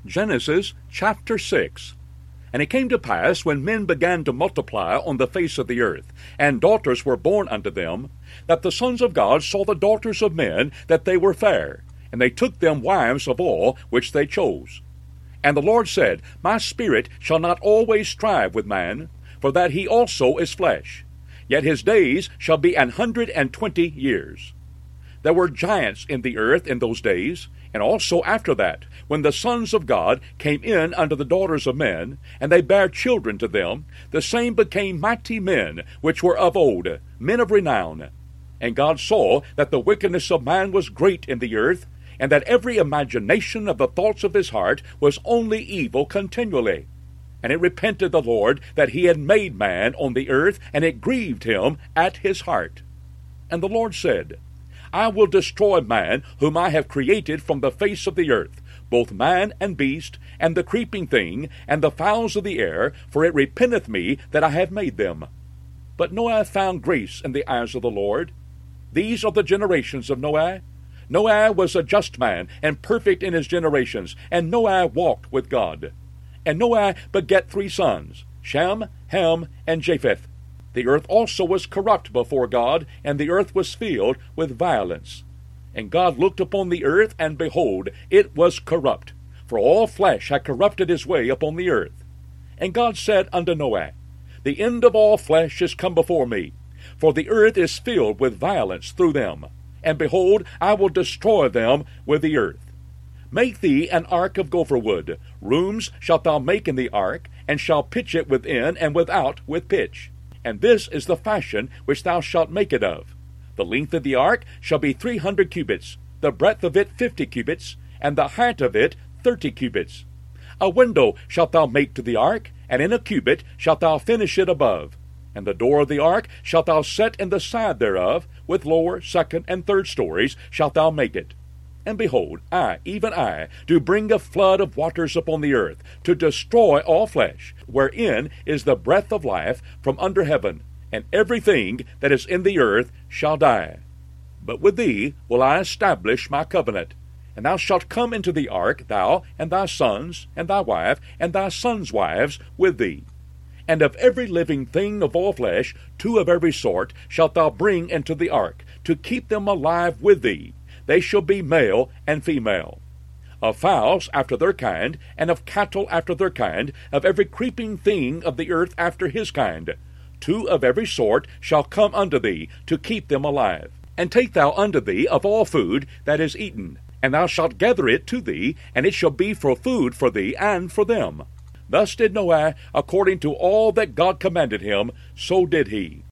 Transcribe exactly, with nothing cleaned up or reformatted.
Genesis chapter six. And it came to pass, when men began to multiply on the face of the earth, and daughters were born unto them, that the sons of God saw the daughters of men, that they were fair, and they took them wives of all which they chose. And the Lord said, My spirit shall not always strive with man, for that he also is flesh, yet his days shall be an hundred and twenty years. There were giants in the earth in those days, and also after that, when the sons of God came in unto the daughters of men, and they bare children to them, the same became mighty men, which were of old, men of renown. And God saw that the wickedness of man was great in the earth, and that every imagination of the thoughts of his heart was only evil continually. And it repented the Lord that he had made man on the earth, and it grieved him at his heart. And the Lord said, I will destroy man whom I have created from the face of the earth, both man and beast, and the creeping thing, and the fowls of the air, for it repenteth me that I have made them. But Noah found grace in the eyes of the Lord. These are the generations of Noah. Noah was a just man, and perfect in his generations, and Noah walked with God. And Noah begat three sons, Shem, Ham, and Japheth. The earth also was corrupt before God, and the earth was filled with violence. And God looked upon the earth, and behold, it was corrupt, for all flesh had corrupted his way upon the earth. And God said unto Noah, The end of all flesh is come before me, for the earth is filled with violence through them. And behold, I will destroy them with the earth. Make thee an ark of gopher wood. Rooms shalt thou make in the ark, and shalt pitch it within and without with pitch. And this is the fashion which thou shalt make it of. The length of the ark shall be three hundred cubits, the breadth of it fifty cubits, and the height of it thirty cubits. A window shalt thou make to the ark, and in a cubit shalt thou finish it above. And the door of the ark shalt thou set in the side thereof, with lower, second, and third stories shalt thou make it. And behold, I, even I, do bring a flood of waters upon the earth, to destroy all flesh, wherein is the breath of life from under heaven, and everything that is in the earth shall die. But with thee will I establish my covenant, and thou shalt come into the ark, thou, and thy sons, and thy wife, and thy sons' wives with thee. And of every living thing of all flesh, two of every sort, shalt thou bring into the ark, to keep them alive with thee. They shall be male and female. Of fowls after their kind, and of cattle after their kind, of every creeping thing of the earth after his kind. Two of every sort shall come unto thee, to keep them alive. And take thou unto thee of all food that is eaten, and thou shalt gather it to thee, and it shall be for food for thee and for them. Thus did Noah, according to all that God commanded him, so did he.